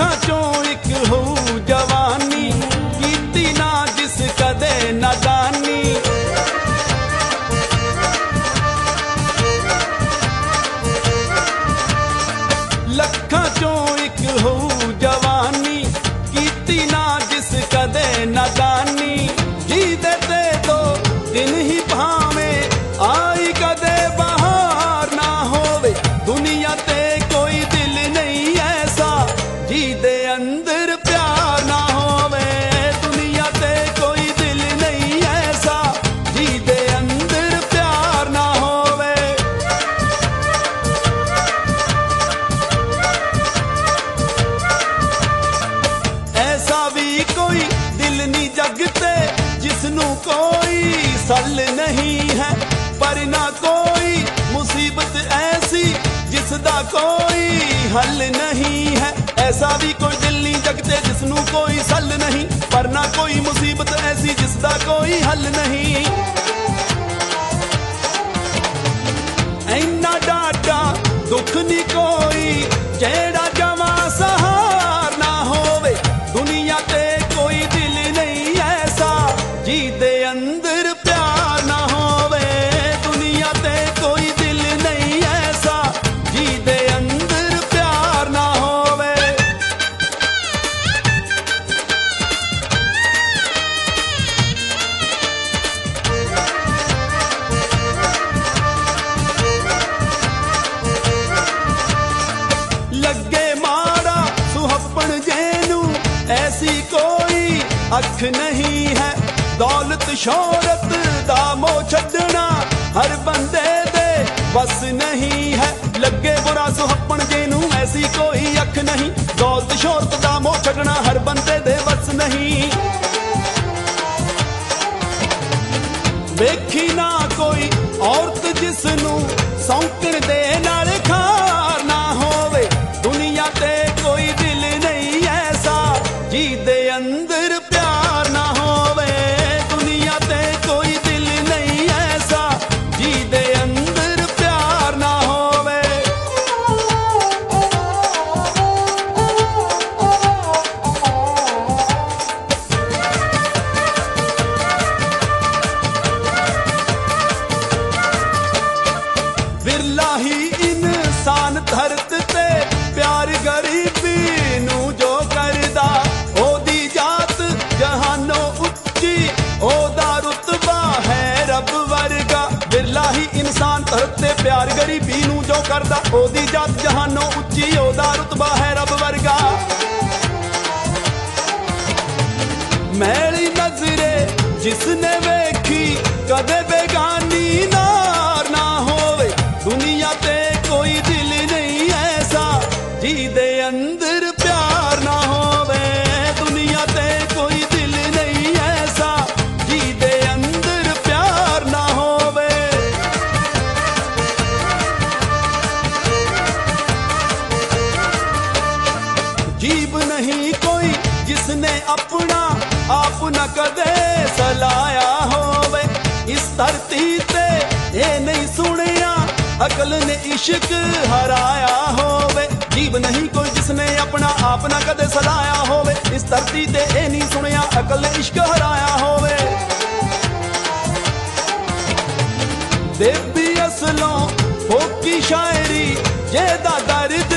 ਲੱਖਾਂ ਚੋਂ ਇੱਕ ਹੋਊ ਜਵਾਨੀ, ਕੀਤੀ ਨਾ ਜਿਸ ਕਦੇ ਨਾਦਾਨੀ। ਲੱਖਾਂ ਚੋਂ ਇੱਕ ਹੋਊ ਜਵਾਨੀ, ਕੀਤੀ ਨਾ ਜਿਸ ਕਦੇ ਨਾਦਾਨੀ। ਜਿਹਦੇ ਤੇ ਦੋ ਦਿਨ ਹੀ ਭਾਵੇਂ ਆਈ ਕਦੇ ਬਹਾਰ ਨਾ ਹੋਵੇ, ਦੁਨੀਆ ਤੇ ਕੋਈ ਦਿਲ ਨਹੀਂ ਐਸਾ ਜਿਹਦੇ ਅੰਦਰ ਪਿਆਰ ਨਾ ਹੋਵੇ। ਦੁਨੀਆ ਤੇ ਕੋਈ ਦਿਲ ਨਹੀਂ ਐਸਾ ਜਿਹਦੇ ਅੰਦਰ ਪਿਆਰ ਨਾ ਹੋਵੇ। ਐਸਾ ਵੀ ਕੋਈ ਦਿਲ ਨਹੀਂ ਜਗ ਤੇ ਜਿਸਨੂੰ ਕੋਈ ਸੱਲ ਨਹੀਂ ਹੈ, ਪਰ ਨਾ ਕੋਈ ਮੁਸੀਬਤ ਐਸੀ ਜਿਸ ਦਾ ਕੋਈ ਹੱਲ ਨਹੀਂ ਹੈ। ਐਸਾ ਵੀ ਕੋਈ ਦਿਲ ਨਹੀਂ ਜਗ ਤੇ ਜਿਸਨੂੰ ਕੋਈ ਸੱਲ ਨਹੀਂ, ਪਰ ਨਾ ਕੋਈ ਮੁਸੀਬਤ ਐਸੀ ਜਿਸ ਦਾ ਕੋਈ ਹੱਲ ਨਹੀਂ। ਇੰਨਾ ਡਾਢਾ ਦੁੱਖ ਨਹੀਂ ਕੋਈ ਜਿਹੜਾ ਜਮਾਂ ਸਹਾਰ ਨਾ ਹੋਵੇ। ਦੁਨੀਆ ਤੇ ਕੋਈ ਦਿਲ ਨਹੀਂ ਐਸਾ ਜਿਹਦੇ ਅੰਦਰ ਪਿਆਰ ਨਾ ਹੋਵੇ। ਦੁਨੀਆ ਤੇ ਕੋਈ ਦਿਲ ਨਹੀਂ ਐਸਾ ਜਿਹਦੇ ਅੰਦਰ ਪਿਆਰ ਨਾ ਹੋਵੇ। ਲੱਗੇ ਮਾੜਾ ਸੁਹੱਪਣ ਜਿਹਨੂੰ ਐਸੀ ਕੋਈ ਅੱਖ ਨਹੀਂ ਹੈ। ਦੌਲਤ ਸ਼ੋਹਰਤ ਦਾ ਮੋਹ ਛੱਡਣਾ ਹਰ ਬੰਦੇ ਦੇ ਬਸ ਨਹੀਂ ਹੈ। ਲੱਗੇ ਬੁਰਾ ਸੁਹੱਪਣ ਜਿਹਨੂੰ ਐਸੀ ਕੋਈ ਅੱਖ ਨਹੀਂ। ਦੌਲਤ ਸ਼ੋਹਰਤ ਦਾ ਮੋਹ ਛੱਡਣਾ ਹਰ ਬੰਦੇ ਦੇ ਬਸ ਨਹੀਂ। ਵੇਖੀ ਨਾ ਕੋਈ ਔਰਤ ਜਿਸ ਨੂੰ ਸੌਂਕਣ ਦੇ ਨਾਲ ਖਾਰ ਨਾ ਹੋਵੇ। ਦੁਨੀਆ ਤੇ ਕੋਈ ਦਿਲ ਨਹੀਂ ਐਸਾ ਜਿਹਦੇ ਅੰਦਰ ਪਿਆਰ ਨਾ ਹੋਵੇ। ਦੁਨੀਆ ਤੇ ਕੋਈ ਦਿਲ ਨਹੀਂ ਐਸਾ ਜਿਹਦੇ ਅੰਦਰ ਪਿਆਰ ਨਾ ਹੋਵੇ। ਬਿਰਲਾ ਹੀ ਇਨਸਾਨ ਧਰਤ ਤੇ ਪਿਆਰ ਗਰੀਬੀ ਨੂੰ ਜੋ ਕਰਦਾ। ਉਹਦੀ ਜਾਤ ਜਹਾਨੋਂ ਉੱਚੀ, ਉਹਦਾ ਰੁਤਬਾ ਹੈ ਰੱਬ ਵਰਗਾ। ਬਿਰਲਾ ਹੀ ਇਨਸਾਨ ਧਰਤ ਤੇ ਪਿਆਰ ਗਰੀਬੀ ਨੂੰ ਜੋ ਕਰਦਾ। ਉਹਦੀ ਜਾਤ ਜਹਾਨੋਂ ਉੱਚੀ, ਉਹਦਾ ਰੁਤਬਾ ਹੈ ਰੱਬ ਵਰਗਾ। ਮੈਲੀ ਨਜ਼ਰੇ ਜਿਸਨੇ ਵੇਖੀ ਕਦੇ ਬੇਗਾਨੀ ਨਾਰ ਨਾ ਹੋਵੇ। ਦੁਨੀਆ ਤੇ ਕੋਈ ਦਿਲ ਨਹੀਂ ਐਸਾ ਜਿਹਦੇ ਅੰਦਰ ਪਿਆਰ ਨਾ ਹੋਵੇ। ਦੁਨੀਆ ਤੇ ਕੋਈ ਦਿਲ ਨਹੀਂ ਐਸਾ ਜਿਹਦੇ ਅੰਦਰ ਪਿਆਰ ਨਾ ਹੋਵੇ। ਜੀਬ ਨਹੀਂ ਕੋਈ ਜਿਸਨੇ ਆਪਣਾ ਆਪ ਨਾ ਕਦੇ ਸਲਾਇਆ ਹੋਵੇ। ਇਸ ਧਰਤੀ ਤੇ ਇਹ ਨਹੀਂ ਸੁਣਿਆ ਅਕਲ ਨੇ ਇਸ਼ਕ ਹਰਾਇਆ ਹੋਵੇ। ਜੀਬ ਨਹੀਂ ਕੋਈ ਜਿਸਨੇ ਆਪਣਾ ਆਪ ਨਾ ਕਦੇ ਸਲਾਇਆ ਹੋਵੇ। ਇਸ ਧਰਤੀ ਤੇ ਇਹ ਨਹੀਂ ਸੁਣਿਆ ਅਕਲ ਨੇ ਇਸ਼ਕ ਹਰਾਇਆ ਹੋਵੇ। ਦੇਵੀ ਅਸਲੋਂ ਫੋਕੀ ਸ਼ਾਇਰੀ ਜਿਹਦਾ ਦਰਦ